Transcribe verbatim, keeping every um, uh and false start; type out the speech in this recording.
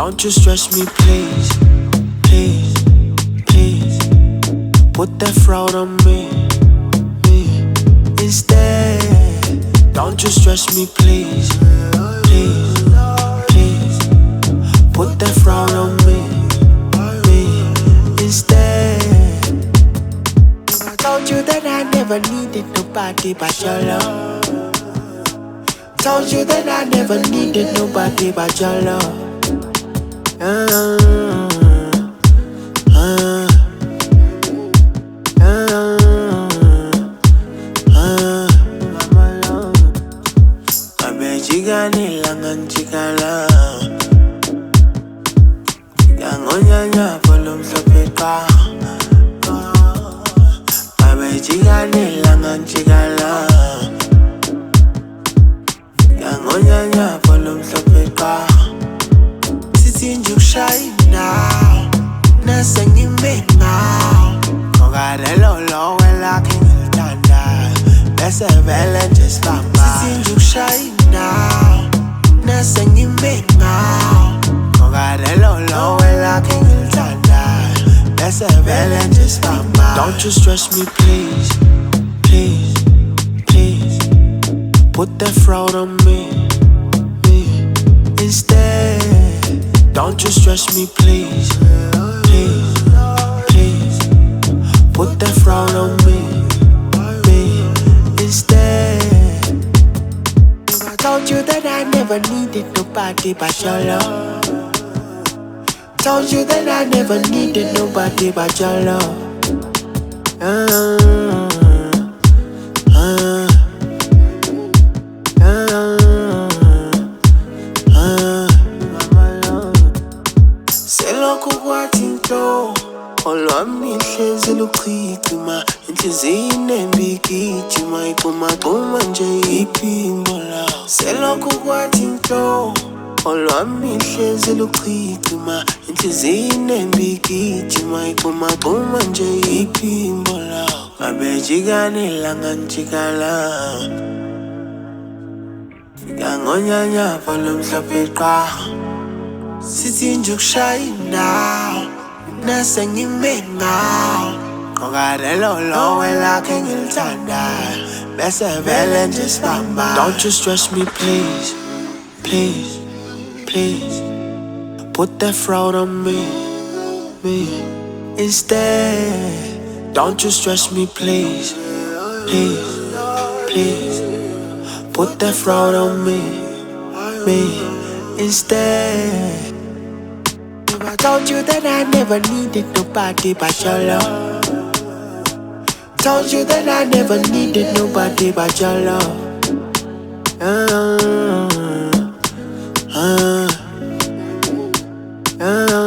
Don't you stress me, please, please, please. Put that fraud on me, me instead. Don't you stress me, please, please, please. Put that fraud on me, me instead. I told you that I never needed nobody but your love. Told you that I never needed nobody but your love. Uh, uh, uh, uh. Abe chigani langan chigala, chigangonyanya polum sapeka. Abe chigani langan chigala, chigangonyanya polum sapeka. Since shy now, nothing you make now. Kogalelo lo wela kingitanda, bese vele just bamba. Since you shy now, nothing you make now. Kogalelo lo wela kingitanda, bese vele just bamba. Don't you stress me, please, please, please. Put that fraud on me, me instead. Don't you stress me, please, please, please. Put that fraud on me, me instead. I told you that I never needed nobody but your love. Told you that I never needed nobody but your love. Uh, uh, uh, uh. Selokukwatinto olwami hlezi luchithima inhliziyini embikijima iphuma nje iphimbo lawo. Selokukwatinto olwami hlezi luchithima inhliziyini embikijima iphuma nje iphimbo lawo. Abe chigani langan chigala, chigangonyanya polum sapeka. Sitting you shy now, nothing you make now. Kogalelo lo wela kingitanda, bese vele just bamba. Don't you stress me, please, please, please. Put that fraud on me, me instead. Don't you stress me, please, please, please. Put that fraud on me, me instead. I told you that I never needed nobody but your love. Told you that I never needed nobody but your love. Uh, uh, uh.